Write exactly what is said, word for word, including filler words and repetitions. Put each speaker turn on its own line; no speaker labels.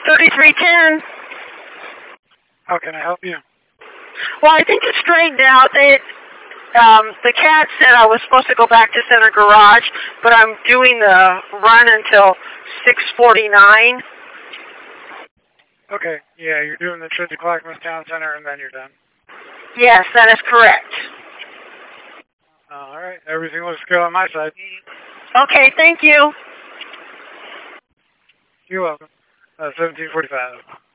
thirty-three ten.
How can I help you?
Well, I think it's straightened out. They, um, the cat said I was supposed to go back to Center Garage, but I'm doing the run until six forty-nine.
Okay, yeah, you're doing the trip to Clackamas Town Center and then you're done.
Yes, that is correct.
All right, everything looks good on my side.
Okay, thank you.
You're welcome. Uh, seventeen forty-five.